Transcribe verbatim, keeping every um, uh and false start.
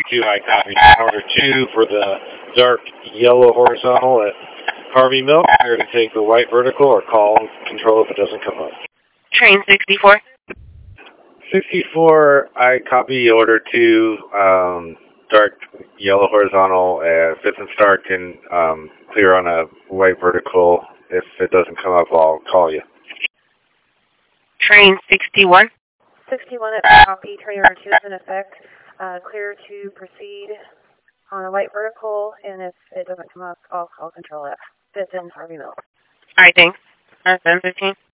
sixty-two, I copy. Order two for the dark yellow horizontal at Harvey Milk. Here to take the white vertical or call control if it doesn't come up. Train sixty-four. sixty-four, I copy order two, um, dark yellow horizontal at Fifth and Stark and um, clear on a white vertical. If it doesn't come up, I'll call you. Train sixty-one. sixty-one at copy. Train order two is in effect. Uh, clear to proceed on a white vertical, and if it doesn't come up, I'll call control F. Fifth and Harvey Milk. All right, thanks. That's seven fifteen.